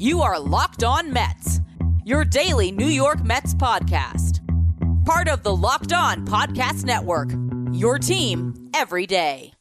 You are Locked On Mets, your daily New York Mets podcast. Part of the Locked On Podcast Network, your team every day.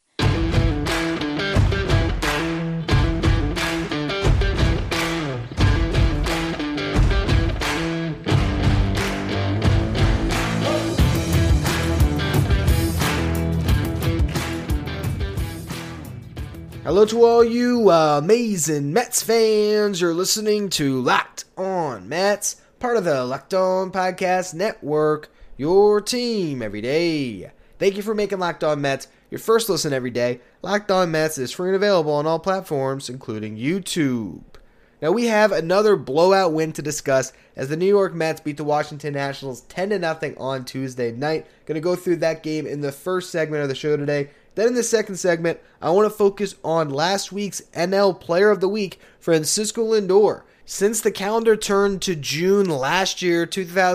Hello to all you amazing Mets fans. You're listening to Locked On Mets, part of the Locked On Podcast Network, your team every day. Thank you for making Locked On Mets your first listen every day. Locked On Mets is free and available on all platforms, including YouTube. Now we have another blowout win to discuss as the New York Mets beat the Washington Nationals 10-0 on Tuesday night. Going to go through that game in the first segment of the show today. Then in the second segment, I want to focus on last week's NL Player of the Week, Francisco Lindor. Since the calendar turned to June last year,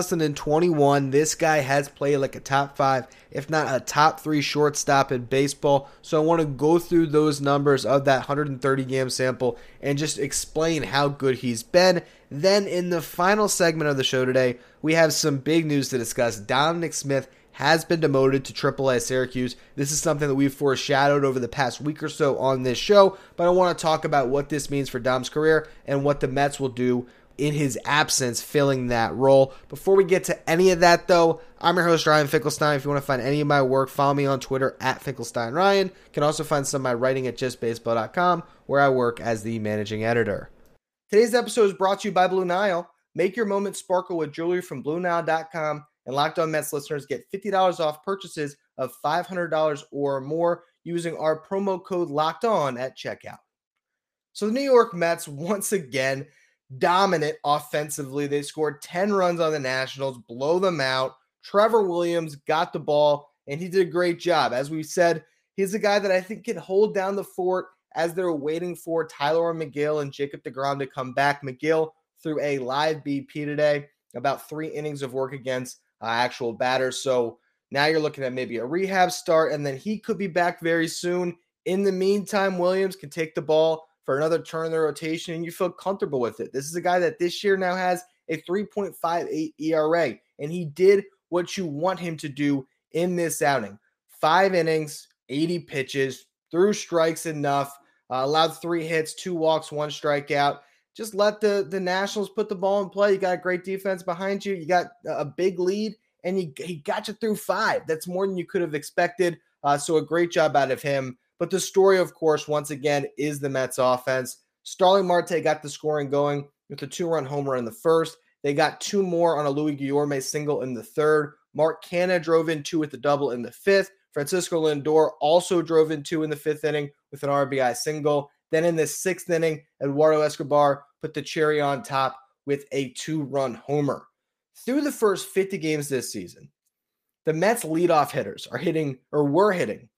2021, this guy has played like a top 5, if not a top 3 shortstop in baseball. So I want to go through those numbers of that 130-game sample and just explain how good he's been. Then in the final segment of the show today, we have some big news to discuss. Dominic Smith has been demoted to AAA Syracuse. This is something that we've foreshadowed over the past week or so on this show, but I want to talk about what this means for Dom's career and what the Mets will do in his absence filling that role. Before we get to any of that, though, I'm your host, Ryan Finkelstein. If you want to find any of my work, follow me on Twitter at FinkelsteinRyan. You can also find some of my writing at justbaseball.com, where I work as the managing editor. Today's episode is brought to you by Blue Nile. Make your moment sparkle with jewelry from BlueNile.com. And Locked On Mets listeners get $50 off purchases of $500 or more using our promo code Locked On at checkout. So the New York Mets, once again, dominant offensively. They scored 10 runs on the Nationals, blow them out. Trevor Williams got the ball, and he did a great job. As we said, he's a guy that I think can hold down the fort as they're waiting for Tyler McGill and Jacob deGrom to come back. McGill threw a live BP today, about 3 innings of work against actual batters. So now you're looking at maybe a rehab start, and then he could be back very soon. In the meantime, Williams can take the ball for another turn in the rotation, and you feel comfortable with it. This is a guy that this year now has a 3.58 ERA, and he did what you want him to do in this outing. 5 innings, 80 pitches, threw strikes enough, allowed 3 hits, 2 walks, 1 strikeout. Just let the Nationals put the ball in play. You got a great defense behind you. You got a big lead, and he got you through 5. That's more than you could have expected. So a great job out of him. But the story, of course, once again, is the Mets offense. Starling Marte got the scoring going with a 2-run homer in the first. They got 2 more on a Louis Guillorme single in the third. Mark Canha drove in 2 with the double in the 5th. Francisco Lindor also drove in 2 in the 5th inning with an RBI single. Then in the 6th inning, Eduardo Escobar put the cherry on top with a 2-run homer. Through the first 50 games this season, the Mets leadoff hitters were hitting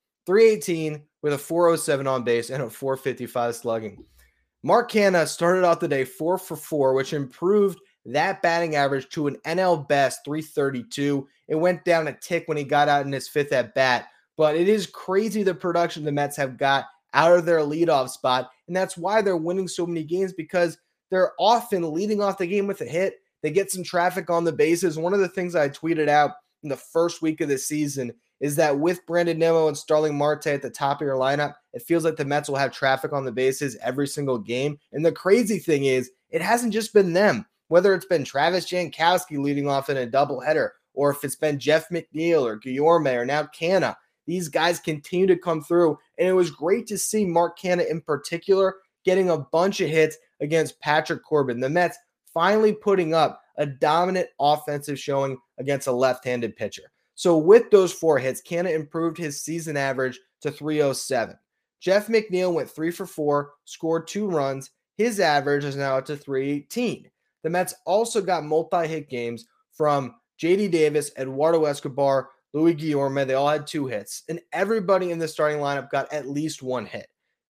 318 with a 407 on base and a 455 slugging. Mark Canha started off the day 4 for 4, which improved that batting average to an NL best 332. It went down a tick when he got out in his 5th at bat, but it is crazy the production the Mets have got out of their leadoff spot, and that's why they're winning so many games, because they're often leading off the game with a hit. They get some traffic on the bases. One of the things I tweeted out in the first week of the season is that with Brandon Nimmo and Starling Marte at the top of your lineup, it feels like the Mets will have traffic on the bases every single game. And the crazy thing is, it hasn't just been them. Whether it's been Travis Jankowski leading off in a doubleheader, or if it's been Jeff McNeil or Guillorme or now Canha, these guys continue to come through. And it was great to see Mark Canha in particular getting a bunch of hits against Patrick Corbin. The Mets finally putting up a dominant offensive showing against a left-handed pitcher. So with those 4 hits, Canha improved his season average to 307. Jeff McNeil went 3 for 4, scored 2 runs. His average is now up to 318. The Mets also got multi-hit games from J.D. Davis, Eduardo Escobar, Louis Guillorme. They all had 2 hits. And everybody in the starting lineup got at least 1 hit.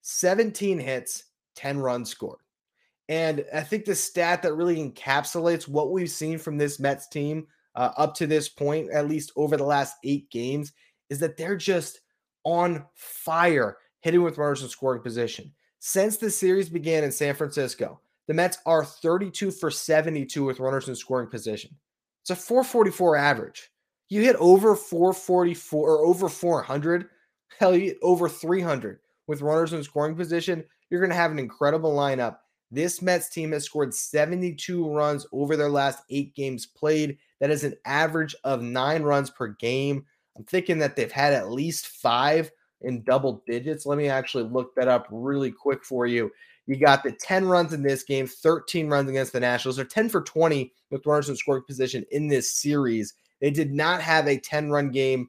17 hits, 10 runs scored. And I think the stat that really encapsulates what we've seen from this Mets team up to this point, at least over the last 8 games, is that they're just on fire hitting with runners in scoring position. Since the series began in San Francisco, the Mets are 32 for 72 with runners in scoring position. It's a 444 average. You hit over 444 or over 400, hell, you hit over 300 with runners in scoring position. You're going to have an incredible lineup. This Mets team has scored 72 runs over their last 8 games played. That is an average of 9 runs per game. I'm thinking that they've had at least 5 in double digits. Let me actually look that up really quick for you. You got the 10 runs in this game, 13 runs against the Nationals. They're 10 for 20 with runners in scoring position in this series. They did not have a 10-run game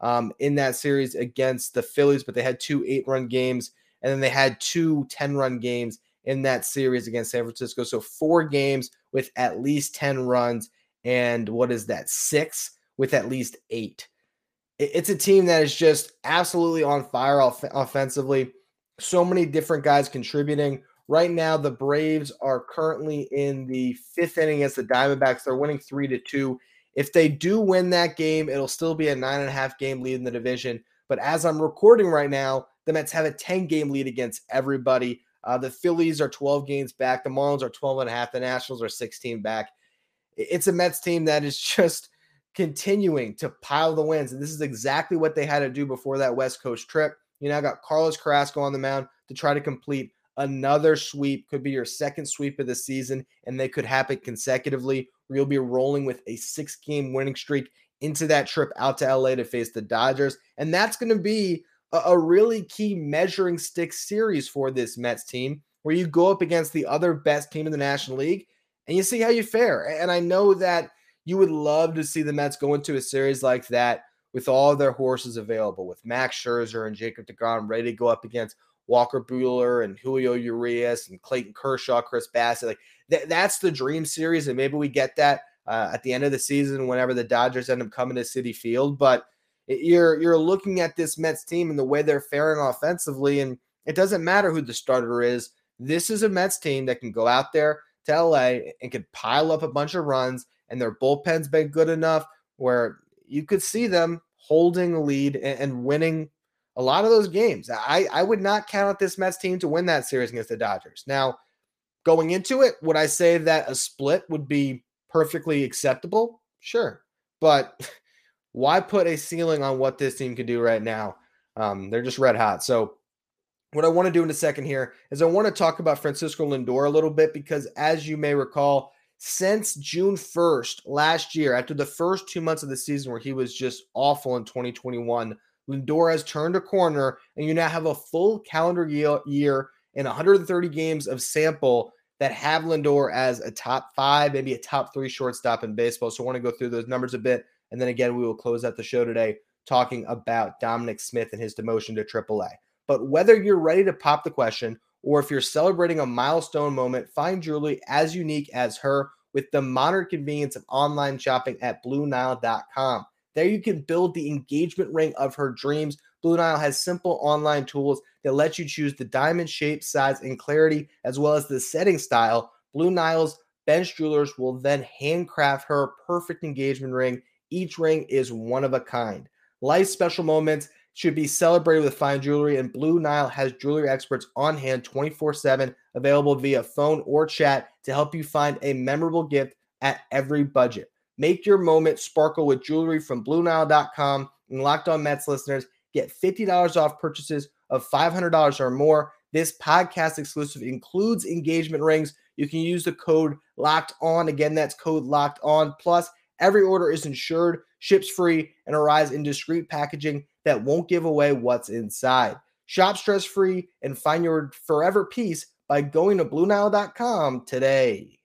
in that series against the Phillies, but they had 2 8-run games, and then they had 2 10-run games in that series against San Francisco. So 4 games with at least 10 runs, and what is that, 6 with at least 8. It's a team that is just absolutely on fire offensively. So many different guys contributing. Right now, the Braves are currently in the 5th inning against the Diamondbacks. They're winning 3-2. If they do win that game, it'll still be a 9.5 game lead in the division. But as I'm recording right now, the Mets have a 10-game lead against everybody. The Phillies are 12 games back. The Marlins are 12.5. The Nationals are 16 back. It's a Mets team that is just continuing to pile the wins. And this is exactly what they had to do before that West Coast trip. You now got Carlos Carrasco on the mound to try to complete another sweep. Could be your second sweep of the season, and they could happen consecutively, where you'll be rolling with a 6-game winning streak into that trip out to LA to face the Dodgers. And that's going to be a really key measuring stick series for this Mets team, where you go up against the other best team in the National League and you see how you fare. And I know that you would love to see the Mets go into a series like that with all of their horses available, with Max Scherzer and Jacob deGrom ready to go up against Walker Buehler and Julio Urias and Clayton Kershaw, Chris Bassett. Like that's the dream series, and maybe we get that at the end of the season whenever the Dodgers end up coming to Citi Field. But you're looking at this Mets team and the way they're faring offensively, and it doesn't matter who the starter is. This is a Mets team that can go out there to LA and can pile up a bunch of runs, and their bullpen's been good enough where you could see them holding a lead and winning a lot of those games. I would not count out this Mets team to win that series against the Dodgers. Now, going into it, would I say that a split would be perfectly acceptable? Sure. But why put a ceiling on what this team can do right now? They're just red hot. So what I want to do in a second here is I want to talk about Francisco Lindor a little bit, because as you may recall, since June 1st last year, after the first 2 months of the season where he was just awful in 2021, Lindor has turned a corner, and you now have a full calendar year and 130 games of sample that have Lindor as a top 5, maybe a top 3 shortstop in baseball. So I want to go through those numbers a bit. And then again, we will close out the show today talking about Dominic Smith and his demotion to AAA. But whether you're ready to pop the question or if you're celebrating a milestone moment, find Julie as unique as her with the modern convenience of online shopping at BlueNile.com. There you can build the engagement ring of her dreams. Blue Nile has simple online tools that let you choose the diamond shape, size, and clarity, as well as the setting style. Blue Nile's bench jewelers will then handcraft her perfect engagement ring. Each ring is one of a kind. Life's special moments should be celebrated with fine jewelry, and Blue Nile has jewelry experts on hand 24/7, available via phone or chat to help you find a memorable gift at every budget. Make your moment sparkle with jewelry from BlueNile.com, and Locked On Mets listeners get $50 off purchases of $500 or more. This podcast exclusive includes engagement rings. You can use the code Locked On. Again, that's code Locked On. Plus, every order is insured, ships free, and arrives in discreet packaging that won't give away what's inside. Shop stress-free and find your forever peace by going to BlueNile.com today.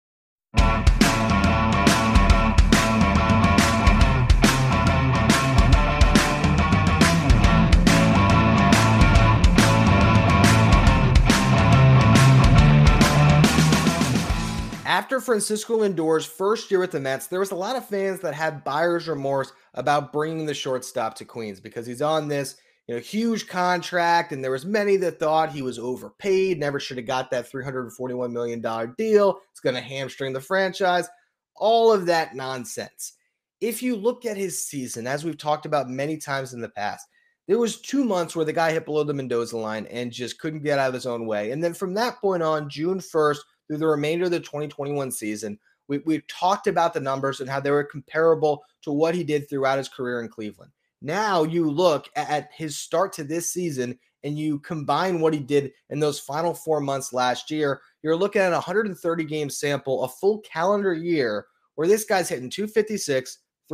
After Francisco Lindor's first year with the Mets, there was a lot of fans that had buyer's remorse about bringing the shortstop to Queens because he's on this huge contract, and there was many that thought he was overpaid, never should have got that $341 million deal. It's going to hamstring the franchise. All of that nonsense. If you look at his season, as we've talked about many times in the past, there was 2 months where the guy hit below the Mendoza line and just couldn't get out of his own way. And then from that point on, June 1st through the remainder of the 2021 season. We've talked about the numbers and how they were comparable to what he did throughout his career in Cleveland. Now you look at his start to this season and you combine what he did in those final 4 months last year, you're looking at a 130-game sample, a full calendar year, where this guy's hitting 256,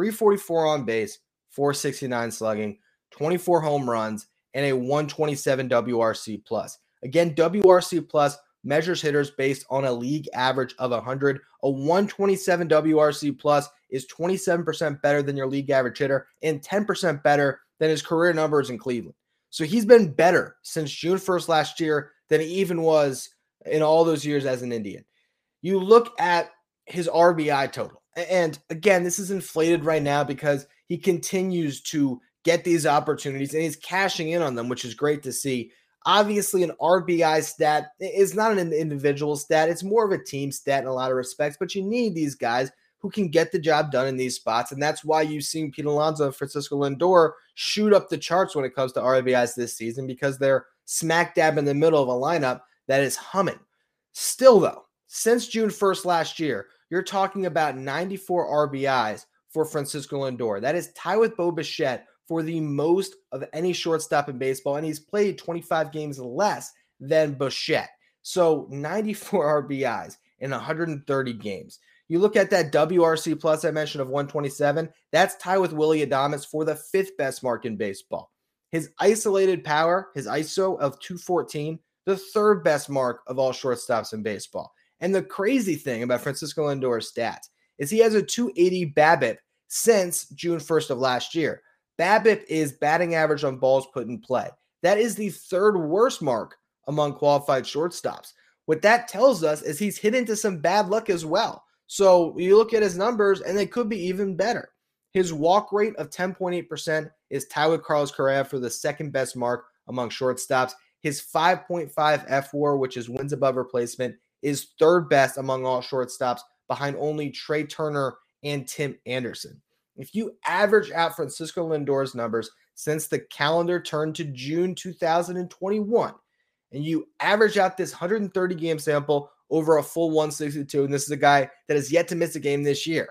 344 on base, 469 slugging, 24 home runs, and a 127 WRC plus. Again, WRC plus measures hitters based on a league average of 100. A 127 WRC plus is 27% better than your league average hitter and 10% better than his career numbers in Cleveland. So he's been better since June 1st last year than he even was in all those years as an Indian. You look at his RBI total, and again, this is inflated right now because he continues to get these opportunities and he's cashing in on them, which is great to see. Obviously, an RBI stat is not an individual stat. It's more of a team stat in a lot of respects, but you need these guys who can get the job done in these spots, and that's why you've seen Pete Alonso and Francisco Lindor shoot up the charts when it comes to RBIs this season because they're smack dab in the middle of a lineup that is humming. Still, though, since June 1st last year, you're talking about 94 RBIs for Francisco Lindor. That is tied with Bo Bichette for the most of any shortstop in baseball, and he's played 25 games less than Bichette. So 94 RBIs in 130 games. You look at that WRC plus I mentioned of 127, that's tied with Willy Adames for the 5th best mark in baseball. His isolated power, his ISO of 214, the 3rd best mark of all shortstops in baseball. And the crazy thing about Francisco Lindor's stats is he has a 280 BABIP since June 1st of last year. BABIP is batting average on balls put in play. That is the 3rd worst mark among qualified shortstops. What that tells us is he's hit into some bad luck as well. So you look at his numbers and they could be even better. His walk rate of 10.8% is tied with Carlos Correa for the 2nd best mark among shortstops. His 5.5 FWAR, which is wins above replacement, is 3rd best among all shortstops behind only Trey Turner and Tim Anderson. If you average out Francisco Lindor's numbers since the calendar turned to June 2021, and you average out this 130-game sample over a full 162, and this is a guy that has yet to miss a game this year.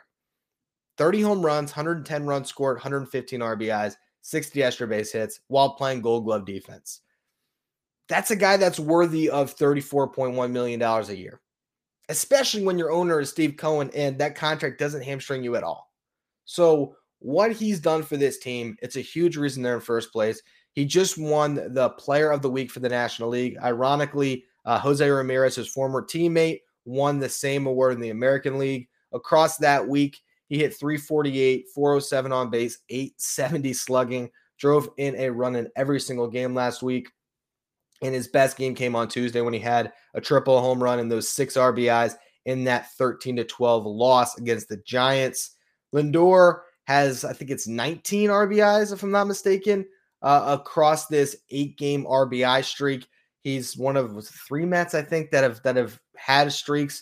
30 home runs, 110 runs scored, 115 RBIs, 60 extra base hits while playing Gold Glove defense. That's a guy that's worthy of $34.1 million a year, especially when your owner is Steve Cohen and that contract doesn't hamstring you at all. So what he's done for this team, it's a huge reason they're in first place. He just won the Player of the Week for the National League. Ironically, Jose Ramirez, his former teammate, won the same award in the American League. Across that week, he hit 348, 407 on base, 870 slugging, drove in a run in every single game last week. And his best game came on Tuesday when he had a triple home run and those 6 RBIs in that 13-12 loss against the Giants. Lindor has, I think it's 19 RBIs, if I'm not mistaken, across this 8-game RBI streak. He's one of 3 Mets, I think, that have had streaks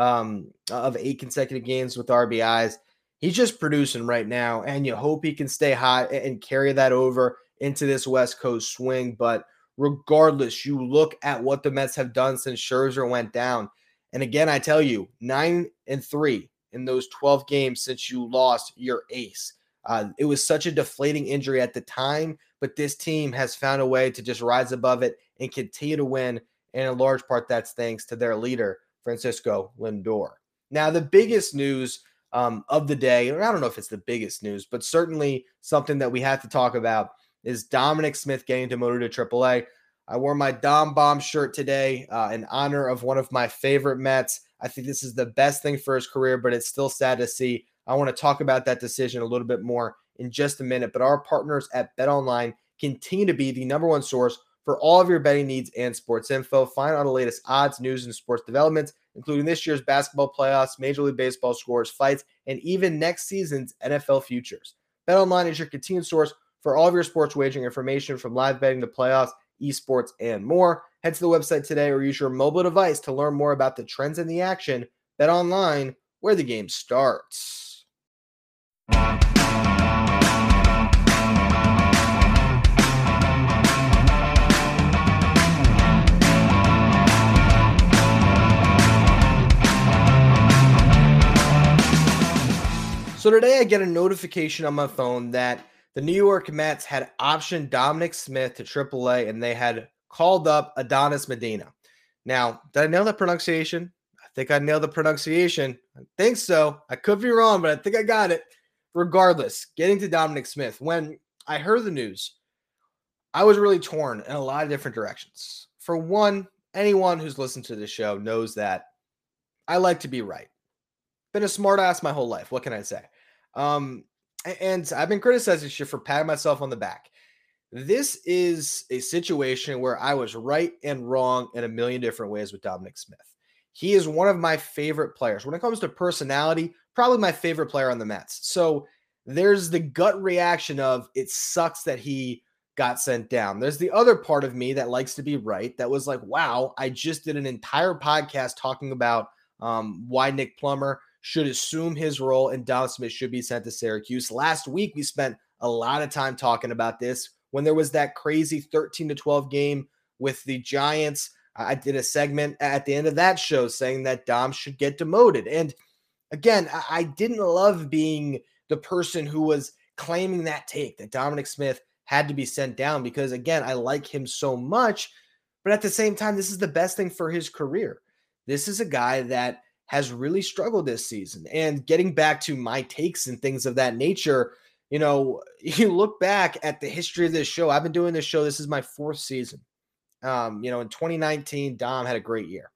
of 8 consecutive games with RBIs. He's just producing right now, and you hope he can stay hot and carry that over into this West Coast swing. But regardless, you look at what the Mets have done since Scherzer went down. And again, I tell you, 9-3 in those 12 games since you lost your ace. It was such a deflating injury at the time, but this team has found a way to just rise above it and continue to win. And in large part, that's thanks to their leader, Francisco Lindor. Now, the biggest news of the day, or I don't know if it's the biggest news, but certainly something that we have to talk about is Dominic Smith getting demoted to AAA. I wore my Dom Bomb shirt today in honor of one of my favorite Mets. I think this is the best thing for his career, but it's still sad to see. I want to talk about that decision a little bit more in just a minute, but our partners at BetOnline continue to be the #1 source for all of your betting needs and sports info. Find all the latest odds, news, and sports developments, including this year's basketball playoffs, Major League Baseball scores, fights, and even next season's NFL futures. BetOnline is your continued source for all of your sports wagering information, from live betting to playoffs, esports, and more. Head to the website today or use your mobile device to learn more about the trends in the action. BetOnline, where the game starts. So today I get a notification on my phone that the New York Mets had optioned Dominic Smith to AAA and they had called up Adonis Medina. Now, did I nail that pronunciation? I think I nailed the pronunciation. I think so. I could be wrong, but I think I got it. Regardless, getting to Dominic Smith, when I heard the news, I was really torn in a lot of different directions. For one, anyone who's listened to this show knows that I like to be right. Been a smart ass my whole life. What can I say? And I've been criticized this year for patting myself on the back. This is a situation where I was right and wrong in a million different ways with Dominic Smith. He is one of my favorite players. When it comes to personality, probably my favorite player on the Mets. So there's the gut reaction of it sucks that he got sent down. There's the other part of me that likes to be right. That was like, wow, I just did an entire podcast talking about why Nick Plummer should assume his role and Dom Smith should be sent to Syracuse. Last week, we spent a lot of time talking about this when there was that crazy 13-12 game with the Giants. I did a segment at the end of that show saying that Dom should get demoted. And again, I didn't love being the person who was claiming that take that Dominic Smith had to be sent down because, again, I like him so much. But at the same time, this is the best thing for his career. This is a guy that has really struggled this season. And getting back to my takes and things of that nature, you look back at the history of this show. I've been doing this show. This is my fourth season. In 2019, Dom had a great year.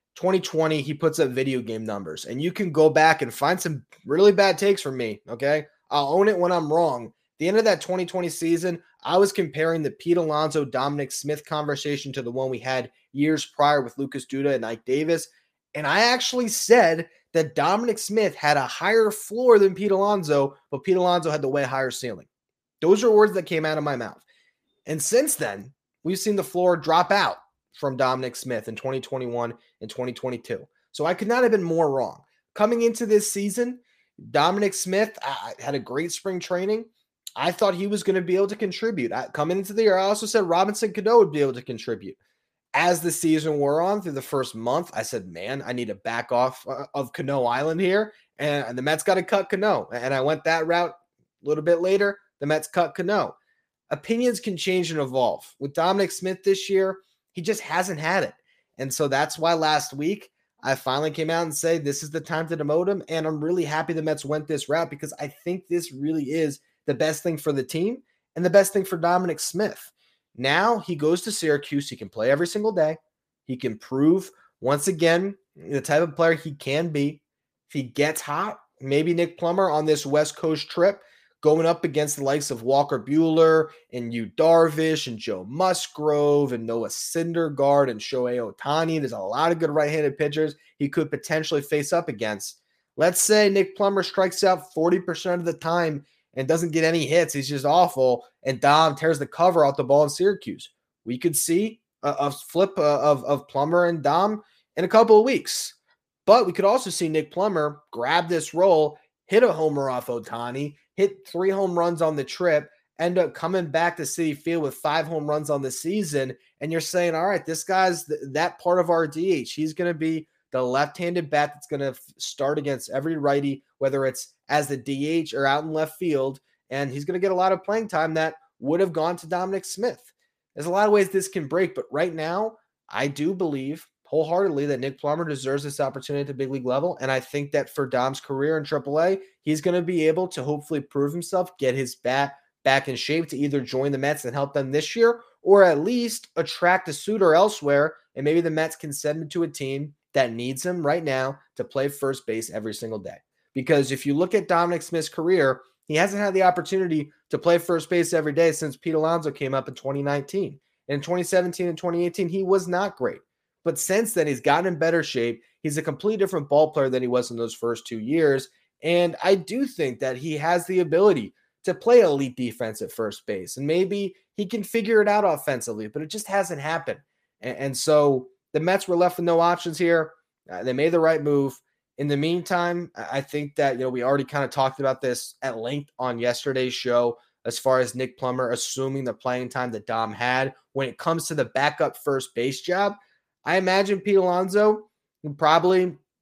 2020, he puts up video game numbers. And you can go back and find some really bad takes from me, okay? I'll own it when I'm wrong. At the end of that 2020 season, I was comparing the Pete Alonso, Dominic Smith conversation to the one we had years prior with Lucas Duda and Ike Davis. And I actually said that Dominic Smith had a higher floor than Pete Alonso, but Pete Alonso had the way higher ceiling. Those are words that came out of my mouth. And since then, we've seen the floor drop out from Dominic Smith in 2021 and 2022. So I could not have been more wrong. Coming into this season, Dominic Smith had a great spring training. I thought he was going to be able to contribute. Coming into the year, I also said Robinson Cano would be able to contribute. As the season wore on through the first month, I said, man, I need to back off of Cano Island here. And the Mets got to cut Cano. And I went that route a little bit later. The Mets cut Cano. Opinions can change and evolve. With Dominic Smith this year, he just hasn't had it. And so that's why last week I finally came out and said this is the time to demote him. And I'm really happy the Mets went this route because I think this really is the best thing for the team and the best thing for Dominic Smith. Now he goes to Syracuse. He can play every single day. He can prove once again the type of player he can be. If he gets hot, maybe Nick Plummer on this West Coast trip going up against the likes of Walker Buehler and Yu Darvish and Joe Musgrove and Noah Syndergaard and Shohei Ohtani. There's a lot of good right-handed pitchers he could potentially face up against. Let's say Nick Plummer strikes out 40% of the time and doesn't get any hits. He's just awful. And Dom tears the cover off the ball in Syracuse. We could see a flip of Plummer and Dom in a couple of weeks. But we could also see Nick Plummer grab this role, hit a homer off Ohtani, hit 3 home runs on the trip, end up coming back to Citi Field with 5 home runs on the season. And you're saying, all right, this guy's that part of our DH. He's going to be the left-handed bat that's going to start against every righty, whether it's as the DH or out in left field, and he's going to get a lot of playing time that would have gone to Dominic Smith. There's a lot of ways this can break, but right now, I do believe wholeheartedly that Nick Plummer deserves this opportunity at the big league level, and I think that for Dom's career in AAA, he's going to be able to hopefully prove himself, get his bat back in shape to either join the Mets and help them this year, or at least attract a suitor elsewhere, and maybe the Mets can send him to a team that needs him right now to play first base every single day. Because if you look at Dominic Smith's career, he hasn't had the opportunity to play first base every day since Pete Alonso came up in 2019. In 2017 and 2018, he was not great. But since then, he's gotten in better shape. He's a completely different ball player than he was in those first 2 years. And I do think that he has the ability to play elite defense at first base. And maybe he can figure it out offensively, but it just hasn't happened. And so the Mets were left with no options here. They made the right move. In the meantime, I think that, we already kind of talked about this at length on yesterday's show as far as Nick Plummer assuming the playing time that Dom had. When it comes to the backup first base job, I imagine Pete Alonso would probably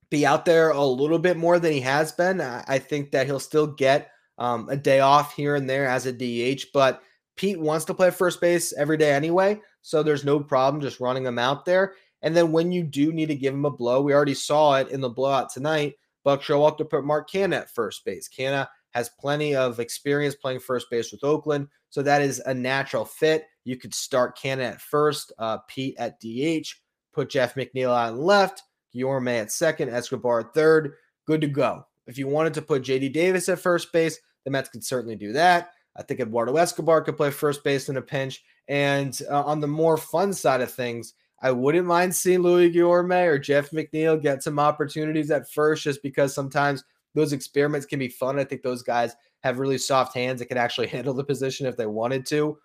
be out there a little bit more than he has been. I think that he'll still get a day off here and there as a DH, but Pete wants to play first base every day anyway, so there's no problem just running him out there. And then when you do need to give him a blow, we already saw it in the blowout tonight. Buck Showalter to put Mark Canha at first base. Canha has plenty of experience playing first base with Oakland, so that is a natural fit. You could start Canha at first, Pete at DH, put Jeff McNeil out on left, Guillorme at second, Escobar at third. Good to go. If you wanted to put JD Davis at first base, the Mets could certainly do that. I think Eduardo Escobar could play first base in a pinch. And on the more fun side of things, I wouldn't mind seeing Louis Guillorme or Jeff McNeil get some opportunities at first, just because sometimes those experiments can be fun. I think those guys have really soft hands that can actually handle the position if they wanted to.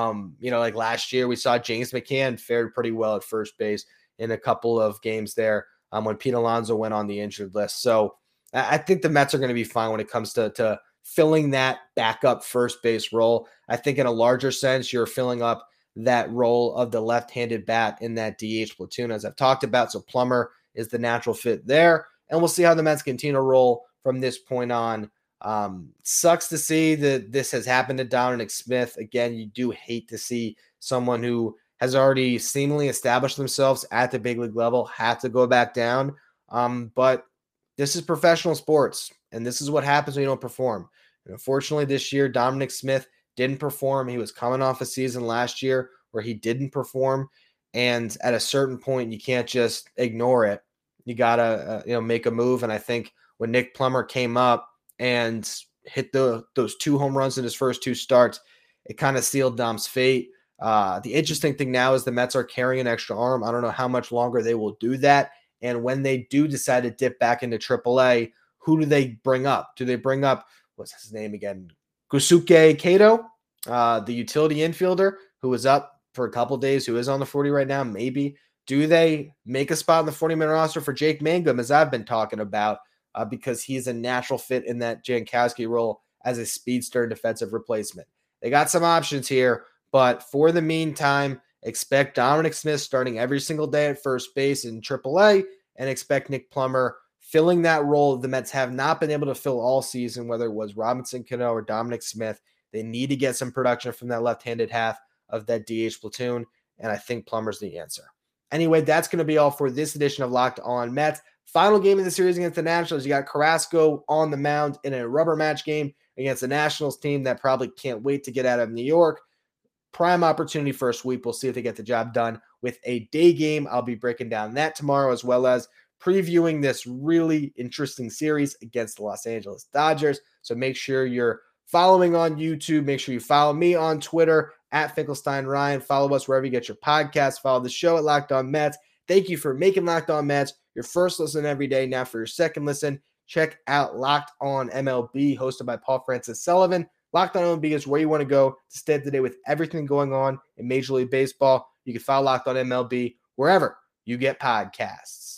Like last year, we saw James McCann fared pretty well at first base in a couple of games there when Pete Alonso went on the injured list. So I think the Mets are going to be fine when it comes to filling that backup first base role. I think in a larger sense, you're filling up that role of the left-handed bat in that DH platoon, as I've talked about. So Plummer is the natural fit there. And we'll see how the Mets continue to roll from this point on. Sucks to see that this has happened to Dominic Smith. Again, you do hate to see someone who has already seemingly established themselves at the big league level have to go back down. But this is professional sports, and this is what happens when you don't perform. And unfortunately, this year, Dominic Smith didn't perform. He was coming off a season last year where he didn't perform. And at a certain point, you can't just ignore it. You got to make a move. And I think when Nick Plummer came up and hit those 2 home runs in his first 2 starts, it kind of sealed Dom's fate. The interesting thing now is the Mets are carrying an extra arm. I don't know how much longer they will do that. And when they do decide to dip back into AAA, who do they bring up? Do they bring up, what's his name again? Kosuke Kato, the utility infielder who was up for a couple days, who is on the 40 right now, maybe. Do they make a spot in the 40-man roster for Jake Mangum, as I've been talking about, because he's a natural fit in that Jankowski role as a speedster and defensive replacement? They got some options here, but for the meantime, expect Dominic Smith starting every single day at first base in AAA, and expect Nick Plummer filling that role the Mets have not been able to fill all season, whether it was Robinson Cano or Dominic Smith. They need to get some production from that left-handed half of that DH platoon, and I think Plummer's the answer. Anyway, that's going to be all for this edition of Locked On Mets. Final game of the series against the Nationals. You got Carrasco on the mound in a rubber match game against the Nationals team that probably can't wait to get out of New York. Prime opportunity for a sweep. We'll see if they get the job done with a day game. I'll be breaking down that tomorrow, as well as previewing this really interesting series against the Los Angeles Dodgers. So make sure you're following on YouTube. Make sure you follow me on Twitter at Finkelstein Ryan. Follow us wherever you get your podcasts. Follow the show at Locked On Mets. Thank you for making Locked On Mets your first listen every day. Now for your second listen, check out Locked On MLB, hosted by Paul Francis Sullivan. Locked On MLB is where you want to go to stay up to date with everything going on in Major League Baseball. You can follow Locked On MLB wherever you get podcasts.